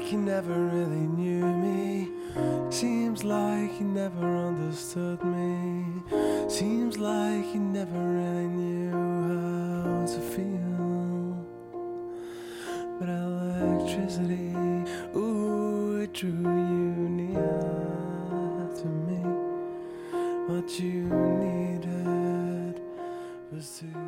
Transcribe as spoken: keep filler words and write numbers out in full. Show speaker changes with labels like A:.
A: like you never really knew me. Seems like you never understood me. Seems like you never really knew how to feel. But electricity, ooh, it drew you near to me. What you needed was to